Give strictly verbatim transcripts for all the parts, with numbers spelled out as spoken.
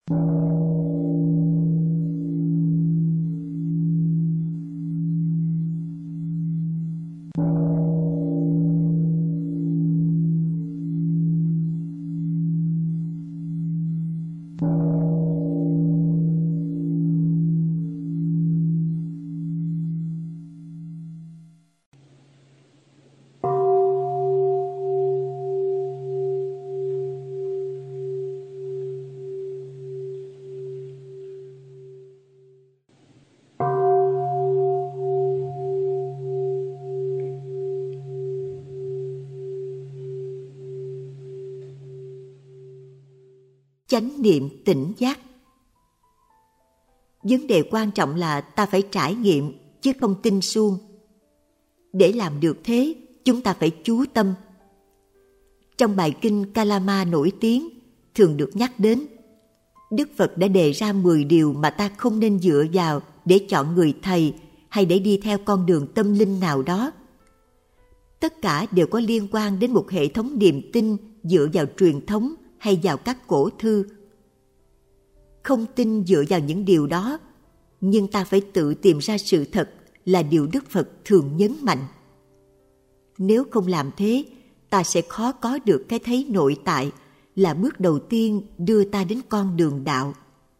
Chánh niệm tỉnh giác. Vấn đề quan trọng là ta phải trải nghiệm chứ không tin suông. Để làm được thế, chúng ta phải chú tâm. Trong bài kinh Kalama nổi tiếng thường được nhắc đến, Đức Phật đã đề ra mười điều mà ta không nên dựa vào để chọn người thầy hay để đi theo con đường tâm linh nào đó. Tất cả đều có liên quan đến một hệ thống niềm tin dựa vào truyền thống hay vào các cổ thư. Không tin dựa vào những điều đó, nhưng ta phải tự tìm ra sự thật là điều Đức Phật thường nhấn mạnh. Nếu không làm thế, ta sẽ khó có được cái thấy nội tại là bước đầu tiên đưa ta đến con đường đạo.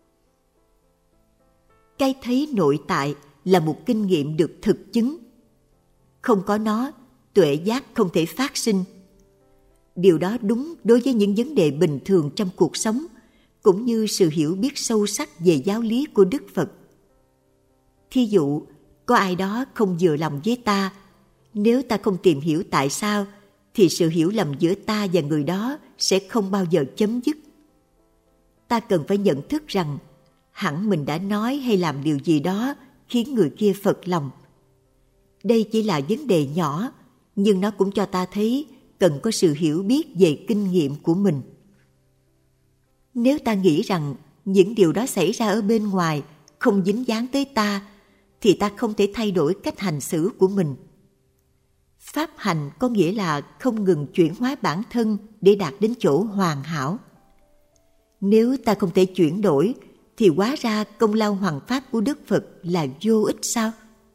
Cái thấy nội tại là một kinh nghiệm được thực chứng. Không có nó, tuệ giác không thể phát sinh. Điều đó đúng đối với những vấn đề bình thường trong cuộc sống, cũng như sự hiểu biết sâu sắc về giáo lý của Đức Phật. Thí dụ, có ai đó không vừa lòng với ta, nếu ta không tìm hiểu tại sao, thì sự hiểu lầm giữa ta và người đó sẽ không bao giờ chấm dứt. Ta cần phải nhận thức rằng, hẳn mình đã nói hay làm điều gì đó khiến người kia phật lòng. Đây chỉ là vấn đề nhỏ, nhưng nó cũng cho ta thấy cần có sự hiểu biết về kinh nghiệm của mình. Nếu ta nghĩ rằng những điều đó xảy ra ở bên ngoài không dính dáng tới ta, thì ta không thể thay đổi cách hành xử của mình. Pháp hành có nghĩa là không ngừng chuyển hóa bản thân để đạt đến chỗ hoàn hảo. Nếu ta không thể chuyển đổi, thì hóa ra công lao hoằng pháp của Đức Phật là vô ích sao?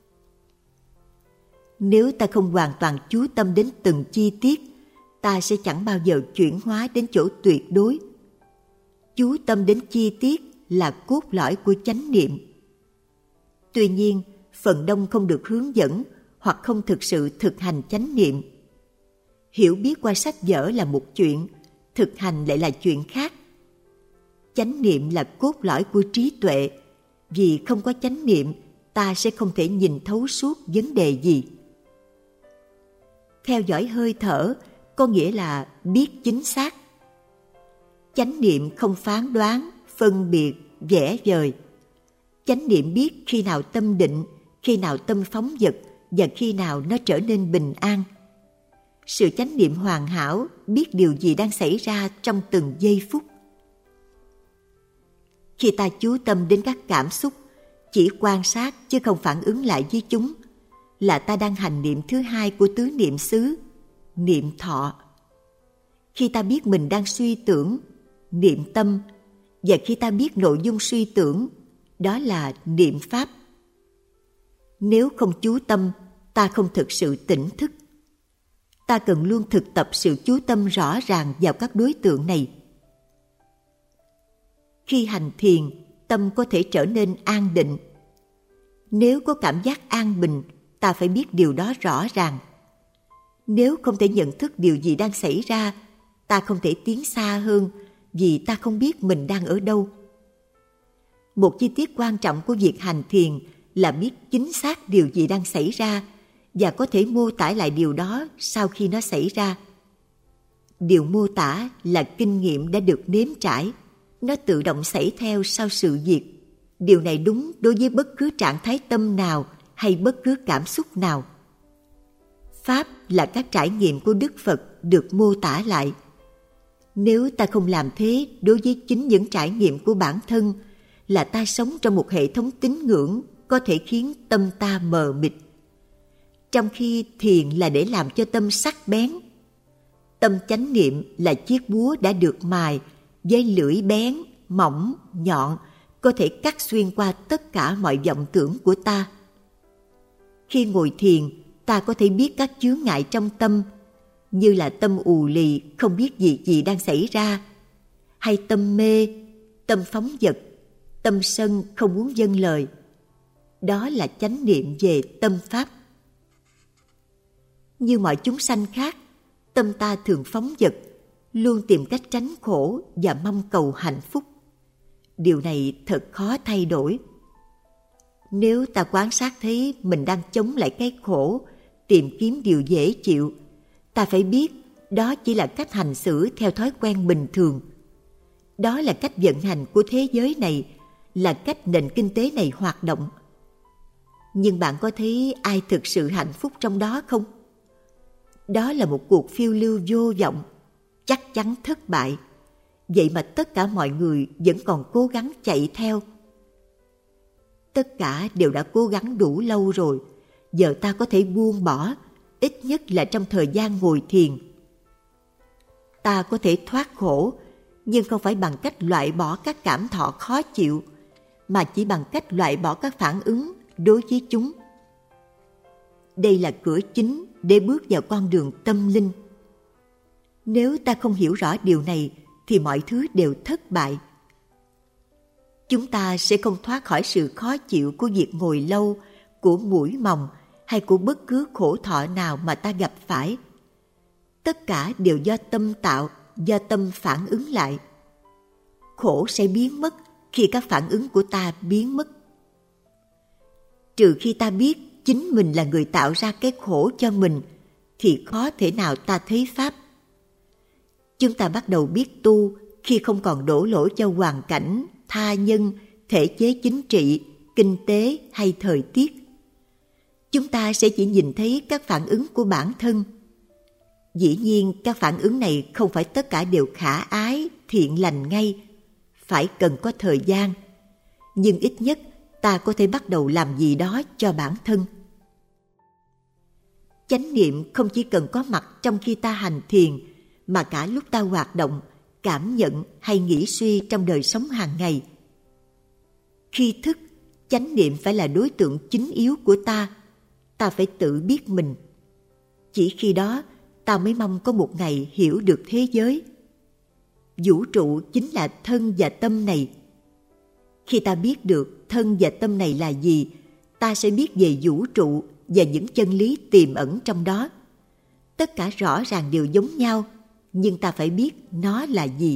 Nếu ta không hoàn toàn chú tâm đến từng chi tiết, ta sẽ chẳng bao giờ chuyển hóa đến chỗ tuyệt đối. Chú tâm đến chi tiết là cốt lõi của chánh niệm. Tuy nhiên, phần đông không được hướng dẫn hoặc không thực sự thực hành chánh niệm. Hiểu biết qua sách vở là một chuyện, thực hành lại là chuyện khác. Chánh niệm là cốt lõi của trí tuệ, vì không có chánh niệm, ta sẽ không thể nhìn thấu suốt vấn đề gì. Theo dõi hơi thở có nghĩa là biết chính xác. Chánh niệm không phán đoán, phân biệt, vẽ vời. Chánh niệm biết khi nào tâm định, khi nào tâm phóng dật và khi nào nó trở nên bình an. Sự chánh niệm hoàn hảo biết điều gì đang xảy ra trong từng giây phút. Khi ta chú tâm đến các cảm xúc, chỉ quan sát chứ không phản ứng lại với chúng, là ta đang hành niệm thứ hai của tứ niệm xứ, niệm thọ. Khi ta biết mình đang suy tưởng, niệm tâm, và khi ta biết nội dung suy tưởng, đó là niệm pháp. Nếu không chú tâm, ta không thực sự tỉnh thức. Ta cần luôn thực tập sự chú tâm rõ ràng vào các đối tượng này. Khi hành thiền, tâm có thể trở nên an định. Nếu có cảm giác an bình, ta phải biết điều đó rõ ràng. Nếu không thể nhận thức điều gì đang xảy ra, ta không thể tiến xa hơn vì ta không biết mình đang ở đâu. Một chi tiết quan trọng của việc hành thiền là biết chính xác điều gì đang xảy ra và có thể mô tả lại điều đó sau khi nó xảy ra. Điều mô tả là kinh nghiệm đã được nếm trải, nó tự động xảy theo sau sự việc. Điều này đúng đối với bất cứ trạng thái tâm nào hay bất cứ cảm xúc nào. Pháp là các trải nghiệm của Đức Phật được mô tả lại. Nếu ta không làm thế đối với chính những trải nghiệm của bản thân, là ta sống trong một hệ thống tín ngưỡng có thể khiến tâm ta mờ mịt. Trong khi thiền là để làm cho tâm sắc bén. Tâm chánh niệm là chiếc búa đã được mài với lưỡi bén mỏng, nhọn, có thể cắt xuyên qua tất cả mọi vọng tưởng của ta. Khi ngồi thiền, ta có thể biết các chướng ngại trong tâm, như là tâm ù lì không biết gì gì đang xảy ra, hay tâm mê, tâm phóng dật, tâm sân không muốn vâng lời. Đó là chánh niệm về tâm pháp. Như mọi chúng sanh khác, tâm ta thường phóng dật, luôn tìm cách tránh khổ và mong cầu hạnh phúc. Điều này thật khó thay đổi. Nếu ta quan sát thấy mình đang chống lại cái khổ, tìm kiếm điều dễ chịu, ta phải biết đó chỉ là cách hành xử theo thói quen bình thường. Đó là cách vận hành của thế giới này, là cách nền kinh tế này hoạt động. Nhưng bạn có thấy ai thực sự hạnh phúc trong đó không? Đó là một cuộc phiêu lưu vô vọng, chắc chắn thất bại. Vậy mà tất cả mọi người vẫn còn cố gắng chạy theo. Tất cả đều đã cố gắng đủ lâu rồi, giờ ta có thể buông bỏ, ít nhất là trong thời gian ngồi thiền. Ta có thể thoát khổ, nhưng không phải bằng cách loại bỏ các cảm thọ khó chịu, mà chỉ bằng cách loại bỏ các phản ứng đối với chúng. Đây là cửa chính để bước vào con đường tâm linh. Nếu ta không hiểu rõ điều này, thì mọi thứ đều thất bại. Chúng ta sẽ không thoát khỏi sự khó chịu của việc ngồi lâu, của mũi mòng hay của bất cứ khổ thọ nào mà ta gặp phải. Tất cả đều do tâm tạo, do tâm phản ứng lại. Khổ sẽ biến mất khi các phản ứng của ta biến mất. Trừ khi ta biết chính mình là người tạo ra cái khổ cho mình, thì khó thể nào ta thấy Pháp. Chúng ta bắt đầu biết tu khi không còn đổ lỗi cho hoàn cảnh, tha nhân, thể chế chính trị, kinh tế hay thời tiết. Chúng ta sẽ chỉ nhìn thấy các phản ứng của bản thân. Dĩ nhiên, các phản ứng này không phải tất cả đều khả ái, thiện lành ngay, phải cần có thời gian. Nhưng ít nhất ta có thể bắt đầu làm gì đó cho bản thân. Chánh niệm không chỉ cần có mặt trong khi ta hành thiền, mà cả lúc ta hoạt động, cảm nhận hay nghĩ suy trong đời sống hàng ngày. Khi thức, chánh niệm phải là đối tượng chính yếu của ta. Ta phải tự biết mình. Chỉ khi đó, ta mới mong có một ngày hiểu được thế giới. Vũ trụ chính là thân và tâm này. Khi ta biết được thân và tâm này là gì, ta sẽ biết về vũ trụ và những chân lý tiềm ẩn trong đó. Tất cả rõ ràng đều giống nhau, nhưng ta phải biết nó là gì.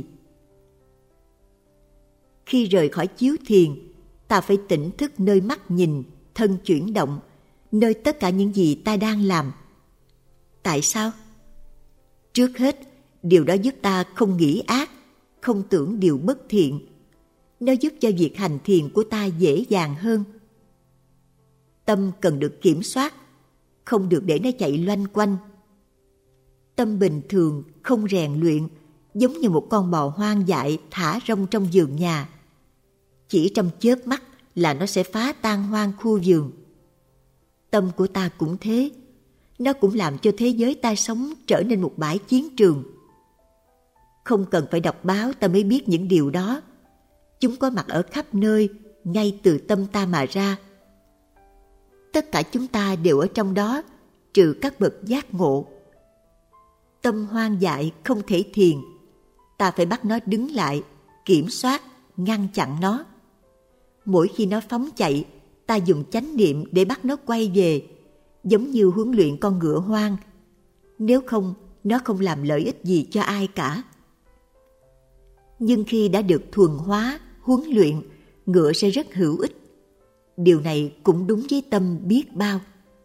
Khi rời khỏi chiếu thiền, ta phải tỉnh thức nơi mắt nhìn, thân chuyển động, nơi tất cả những gì ta đang làm. Tại sao? Trước hết, điều đó giúp ta không nghĩ ác, không tưởng điều bất thiện. Nó giúp cho việc hành thiền của ta dễ dàng hơn. Tâm cần được kiểm soát, không được để nó chạy loanh quanh. Tâm bình thường, không rèn luyện, giống như một con bò hoang dại thả rông trong vườn nhà. Chỉ trong chớp mắt là nó sẽ phá tan hoang khu vườn. Tâm của ta cũng thế. Nó cũng làm cho thế giới ta sống trở nên một bãi chiến trường. Không cần phải đọc báo ta mới biết những điều đó. Chúng có mặt ở khắp nơi, ngay từ tâm ta mà ra. Tất cả chúng ta đều ở trong đó, trừ các bậc giác ngộ. Tâm hoang dại không thể thiền. Ta phải bắt nó đứng lại, kiểm soát, ngăn chặn nó. Mỗi khi nó phóng chạy, ta dùng chánh niệm để bắt nó quay về, giống như huấn luyện con ngựa hoang. Nếu không, nó không làm lợi ích gì cho ai cả. Nhưng khi đã được thuần hóa, huấn luyện, ngựa sẽ rất hữu ích. Điều này cũng đúng với tâm biết bao.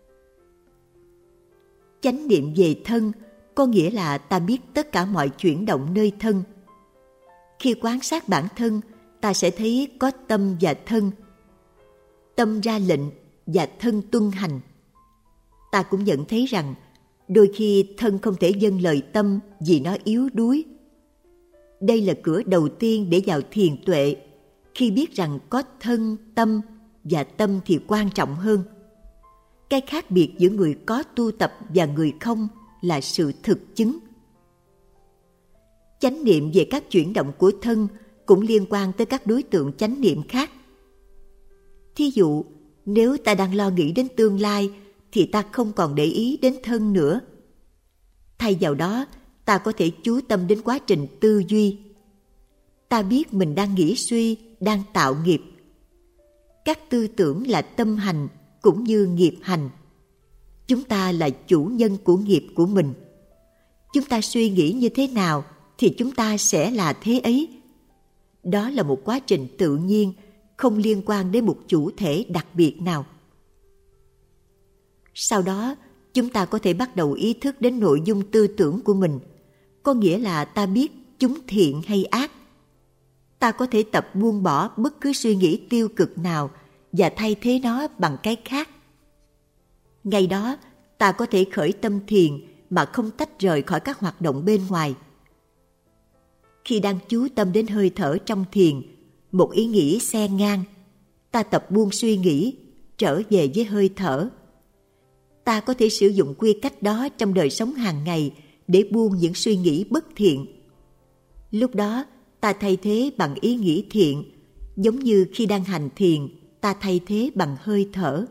Chánh niệm về thân có nghĩa là ta biết tất cả mọi chuyển động nơi thân. Khi quan sát bản thân, ta sẽ thấy có tâm và thân. Tâm ra lệnh và thân tuân hành. Ta cũng nhận thấy rằng đôi khi thân không thể vâng lời tâm vì nó yếu đuối. Đây là cửa đầu tiên để vào thiền tuệ, khi biết rằng có thân, tâm và tâm thì quan trọng hơn. Cái khác biệt giữa người có tu tập và người không là sự thực chứng. Chánh niệm về các chuyển động của thân cũng liên quan tới các đối tượng chánh niệm khác. Thí dụ, nếu ta đang lo nghĩ đến tương lai thì ta không còn để ý đến thân nữa. Thay vào đó, ta có thể chú tâm đến quá trình tư duy. Ta biết mình đang nghĩ suy, đang tạo nghiệp. Các tư tưởng là tâm hành cũng như nghiệp hành. Chúng ta là chủ nhân của nghiệp của mình. Chúng ta suy nghĩ như thế nào thì chúng ta sẽ là thế ấy. Đó là một quá trình tự nhiên, không liên quan đến một chủ thể đặc biệt nào. Sau đó, chúng ta có thể bắt đầu ý thức đến nội dung tư tưởng của mình, có nghĩa là ta biết chúng thiện hay ác. Ta có thể tập buông bỏ bất cứ suy nghĩ tiêu cực nào và thay thế nó bằng cái khác. Ngày đó, ta có thể khởi tâm thiền mà không tách rời khỏi các hoạt động bên ngoài. Khi đang chú tâm đến hơi thở trong thiền, một ý nghĩ xen ngang, ta tập buông suy nghĩ, trở về với hơi thở. Ta có thể sử dụng quy cách đó trong đời sống hàng ngày để buông những suy nghĩ bất thiện. Lúc đó, ta thay thế bằng ý nghĩ thiện, giống như khi đang hành thiền, ta thay thế bằng hơi thở.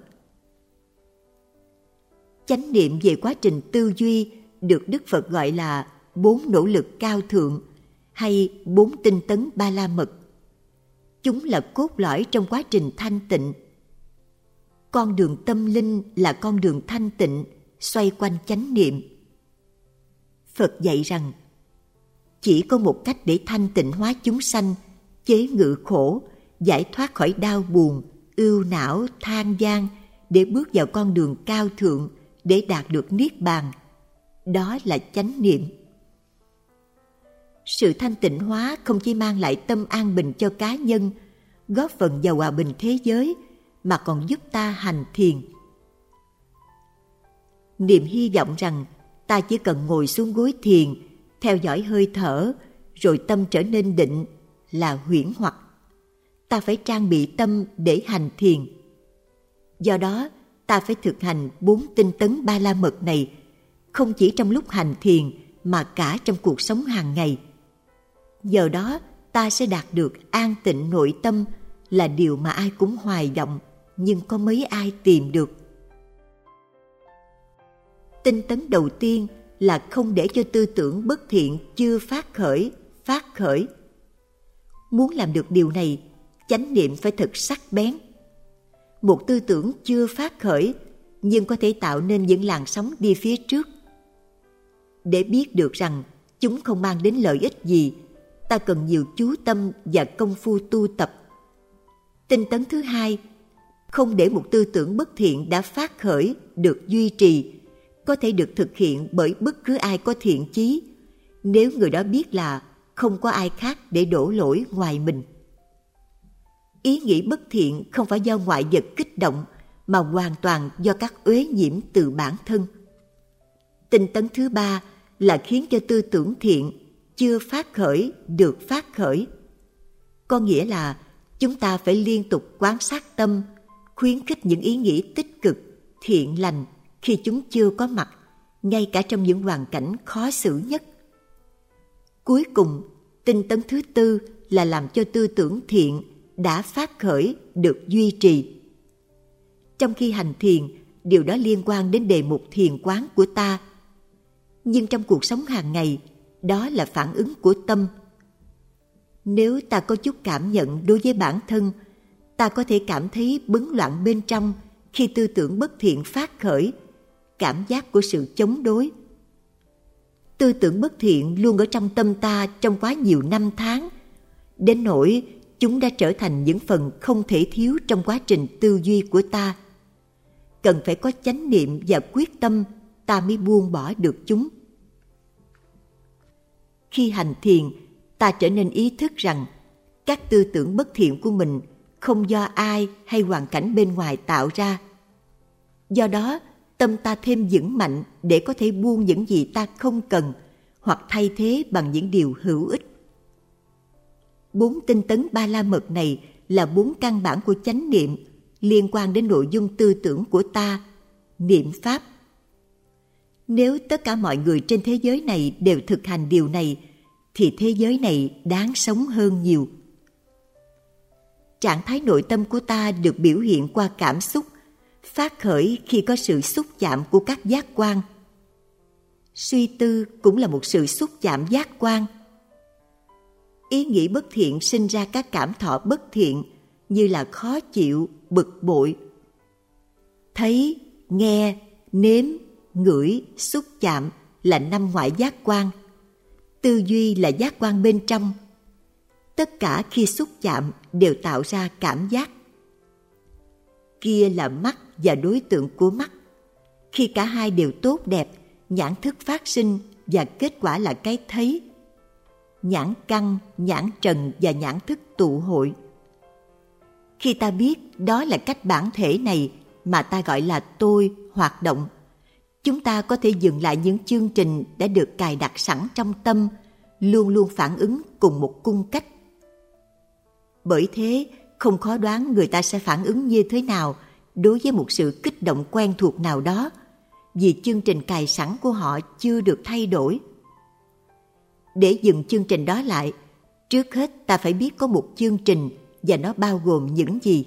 Chánh niệm về quá trình tư duy được Đức Phật gọi là bốn nỗ lực cao thượng hay bốn tinh tấn ba la mật. Chúng là cốt lõi trong quá trình thanh tịnh. Con đường tâm linh là con đường thanh tịnh, xoay quanh chánh niệm. Phật dạy rằng, chỉ có một cách để thanh tịnh hóa chúng sanh, chế ngự khổ, giải thoát khỏi đau buồn, ưu não, than gian, để bước vào con đường cao thượng, để đạt được niết bàn. Đó là chánh niệm. Sự thanh tịnh hóa không chỉ mang lại tâm an bình cho cá nhân, góp phần vào hòa bình thế giới, mà còn giúp ta hành thiền. Niềm hy vọng rằng ta chỉ cần ngồi xuống gối thiền, theo dõi hơi thở, rồi tâm trở nên định là huyễn hoặc. Ta phải trang bị tâm để hành thiền. Do đó, ta phải thực hành bốn tinh tấn ba la mật này, không chỉ trong lúc hành thiền mà cả trong cuộc sống hàng ngày. Giờ đó, ta sẽ đạt được an tịnh nội tâm, là điều mà ai cũng hoài vọng, nhưng có mấy ai tìm được. Tinh tấn đầu tiên là không để cho tư tưởng bất thiện chưa phát khởi, phát khởi. Muốn làm được điều này, chánh niệm phải thật sắc bén. Một tư tưởng chưa phát khởi, nhưng có thể tạo nên những làn sóng đi phía trước. Để biết được rằng chúng không mang đến lợi ích gì, ta cần nhiều chú tâm và công phu tu tập. Tinh tấn thứ hai, không để một tư tưởng bất thiện đã phát khởi được duy trì, có thể được thực hiện bởi bất cứ ai có thiện chí, nếu người đó biết là không có ai khác để đổ lỗi ngoài mình. Ý nghĩ bất thiện không phải do ngoại vật kích động, mà hoàn toàn do các uế nhiễm từ bản thân. Tinh tấn thứ ba là khiến cho tư tưởng thiện chưa phát khởi được phát khởi. Có nghĩa là chúng ta phải liên tục quan sát tâm, khuyến khích những ý nghĩ tích cực, thiện lành khi chúng chưa có mặt, ngay cả trong những hoàn cảnh khó xử nhất. Cuối cùng, tinh tấn thứ tư là làm cho tư tưởng thiện đã phát khởi được duy trì. Trong khi hành thiền, điều đó liên quan đến đề mục thiền quán của ta. Nhưng trong cuộc sống hàng ngày, đó là phản ứng của tâm. Nếu ta có chút cảm nhận đối với bản thân, ta có thể cảm thấy bấn loạn bên trong khi tư tưởng bất thiện phát khởi, cảm giác của sự chống đối. Tư tưởng bất thiện luôn ở trong tâm ta trong quá nhiều năm tháng, đến nỗi chúng đã trở thành những phần không thể thiếu trong quá trình tư duy của ta. Cần phải có chánh niệm và quyết tâm, ta mới buông bỏ được chúng. Khi hành thiền, ta trở nên ý thức rằng các tư tưởng bất thiện của mình không do ai hay hoàn cảnh bên ngoài tạo ra. Do đó, tâm ta thêm vững mạnh để có thể buông những gì ta không cần, hoặc thay thế bằng những điều hữu ích. Bốn tinh tấn ba la mật này là bốn căn bản của chánh niệm, liên quan đến nội dung tư tưởng của ta, niệm pháp. Nếu tất cả mọi người trên thế giới này đều thực hành điều này, thì thế giới này đáng sống hơn nhiều. Trạng thái nội tâm của ta được biểu hiện qua cảm xúc, phát khởi khi có sự xúc chạm của các giác quan. Suy tư cũng là một sự xúc chạm giác quan. Ý nghĩ bất thiện sinh ra các cảm thọ bất thiện như là khó chịu, bực bội. Thấy, nghe, nếm, ngửi, xúc chạm là năm ngoại giác quan. Tư duy là giác quan bên trong. Tất cả khi xúc chạm đều tạo ra cảm giác. Kia là mắt và đối tượng của mắt. Khi cả hai đều tốt đẹp, nhãn thức phát sinh và kết quả là cái thấy. Nhãn căn, nhãn trần và nhãn thức tụ hội. Khi ta biết đó là cách bản thể này mà ta gọi là tôi hoạt động, chúng ta có thể dừng lại những chương trình đã được cài đặt sẵn trong tâm, luôn luôn phản ứng cùng một cung cách. Bởi thế, không khó đoán người ta sẽ phản ứng như thế nào đối với một sự kích động quen thuộc nào đó, vì chương trình cài sẵn của họ chưa được thay đổi. Để dừng chương trình đó lại, trước hết ta phải biết có một chương trình và nó bao gồm những gì.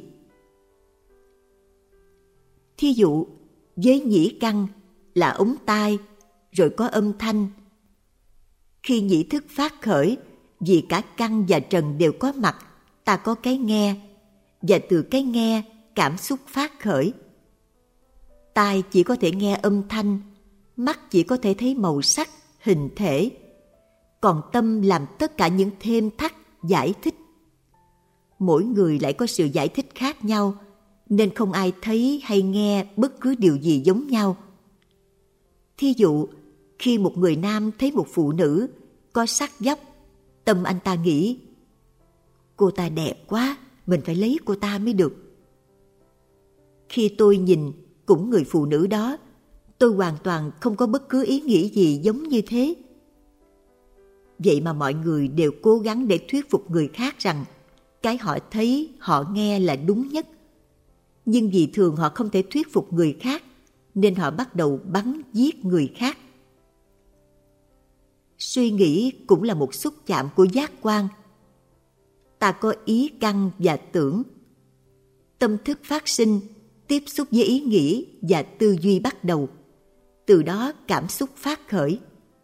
Thí dụ, với nhĩ căn là ống tai, rồi có âm thanh. Khi nhĩ thức phát khởi, vì cả căn và trần đều có mặt, ta có cái nghe, và từ cái nghe cảm xúc phát khởi. Tai chỉ có thể nghe âm thanh, mắt chỉ có thể thấy màu sắc, hình thể, còn tâm làm tất cả những thêm thắt, giải thích. Mỗi người lại có sự giải thích khác nhau, nên không ai thấy hay nghe bất cứ điều gì giống nhau. Thí dụ, khi một người nam thấy một phụ nữ có sắc dốc, tâm anh ta nghĩ, cô ta đẹp quá, mình phải lấy cô ta mới được. Khi tôi nhìn cũng người phụ nữ đó, tôi hoàn toàn không có bất cứ ý nghĩ gì giống như thế. Vậy mà mọi người đều cố gắng để thuyết phục người khác rằng cái họ thấy, họ nghe là đúng nhất. Nhưng vì thường họ không thể thuyết phục người khác, nên họ bắt đầu bắn giết người khác. Suy nghĩ cũng là một xúc chạm của giác quan. Ta có ý căn và tưởng. Tâm thức phát sinh, tiếp xúc với ý nghĩ và tư duy bắt đầu. Từ đó cảm xúc phát khởi.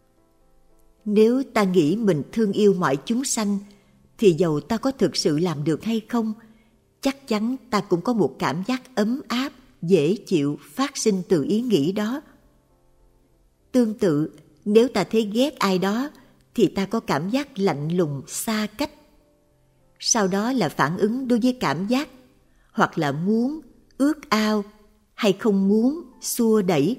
Nếu ta nghĩ mình thương yêu mọi chúng sanh, thì dầu ta có thực sự làm được hay không, chắc chắn ta cũng có một cảm giác ấm áp, dễ chịu phát sinh từ ý nghĩ đó. Tương tự, nếu ta thấy ghét ai đó, thì ta có cảm giác lạnh lùng, xa cách. Sau đó là phản ứng đối với cảm giác, hoặc là muốn, ước ao, hay không muốn, xua đẩy.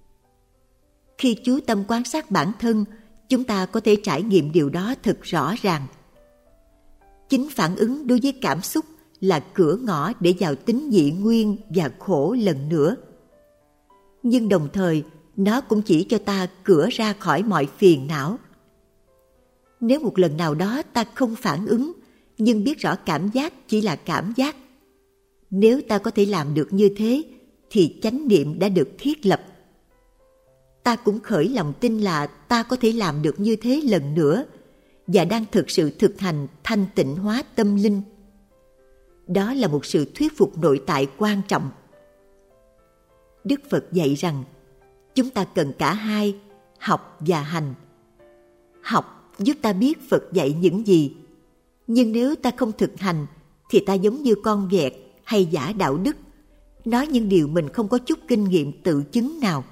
Khi chú tâm quan sát bản thân, chúng ta có thể trải nghiệm điều đó thật rõ ràng. Chính phản ứng đối với cảm xúc là cửa ngõ để vào tính dị nguyên và khổ lần nữa. Nhưng đồng thời, nó cũng chỉ cho ta cửa ra khỏi mọi phiền não. Nếu một lần nào đó ta không phản ứng, nhưng biết rõ cảm giác chỉ là cảm giác, nếu ta có thể làm được như thế, thì chánh niệm đã được thiết lập. Ta cũng khởi lòng tin là ta có thể làm được như thế lần nữa, và đang thực sự thực hành thanh tịnh hóa tâm linh. Đó là một sự thuyết phục nội tại quan trọng. Đức Phật dạy rằng, chúng ta cần cả hai, học và hành. Học giúp ta biết Phật dạy những gì, nhưng nếu ta không thực hành, thì ta giống như con vẹt hay giả đạo đức, nói những điều mình không có chút kinh nghiệm tự chứng nào.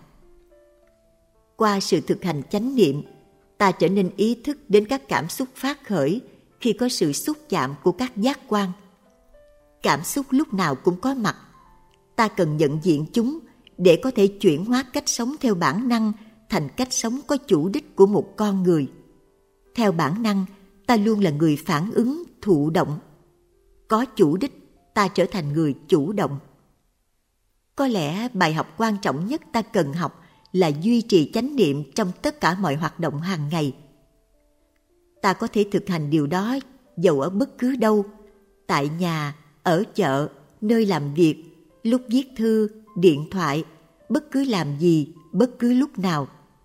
Qua sự thực hành chánh niệm, ta trở nên ý thức đến các cảm xúc phát khởi khi có sự xúc chạm của các giác quan. Cảm xúc lúc nào cũng có mặt. Ta cần nhận diện chúng để có thể chuyển hóa cách sống theo bản năng thành cách sống có chủ đích của một con người. Theo bản năng, ta luôn là người phản ứng, thụ động. Có chủ đích, ta trở thành người chủ động. Có lẽ bài học quan trọng nhất ta cần học là duy trì chánh niệm trong tất cả mọi hoạt động hàng ngày. Ta có thể thực hành điều đó dầu ở bất cứ đâu, tại nhà, ở chợ, nơi làm việc, lúc viết thư, điện thoại, bất cứ làm gì, bất cứ lúc nào.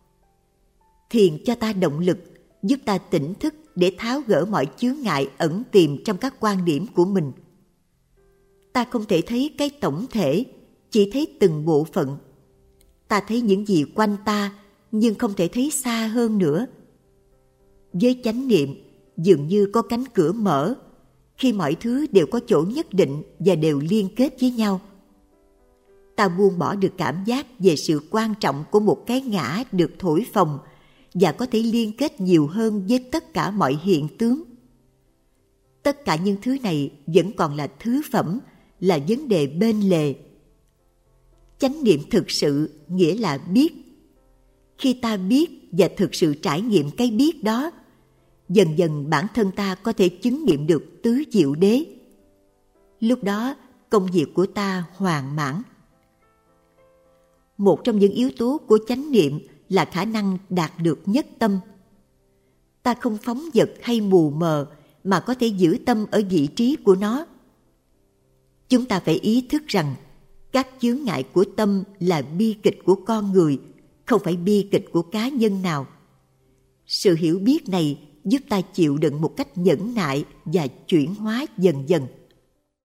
Thiền cho ta động lực, giúp ta tỉnh thức để tháo gỡ mọi chướng ngại ẩn tiềm trong các quan điểm của mình. ta không thể thấy cái tổng thể, chỉ thấy từng bộ phận. Ta thấy những gì quanh ta, nhưng không thể thấy xa hơn nữa. Với chánh niệm, dường như có cánh cửa mở, khi mọi thứ đều có chỗ nhất định và đều liên kết với nhau. Ta buông bỏ được cảm giác về sự quan trọng của một cái ngã được thổi phồng và có thể liên kết nhiều hơn với tất cả mọi hiện tướng. Tất cả những thứ này vẫn còn là thứ phẩm, là vấn đề bên lề. Chánh niệm thực sự nghĩa là biết. Khi ta biết và thực sự trải nghiệm cái biết đó, dần dần bản thân ta có thể chứng nghiệm được tứ diệu đế. Lúc đó, công việc của ta hoàn mãn. Một trong những yếu tố của chánh niệm là khả năng đạt được nhất tâm. Ta không phóng dật hay mù mờ, mà có thể giữ tâm ở vị trí của nó. Chúng ta phải ý thức rằng các chướng ngại của tâm là bi kịch của con người, không phải bi kịch của cá nhân nào. Sự hiểu biết này giúp ta chịu đựng một cách nhẫn nại và chuyển hóa dần dần.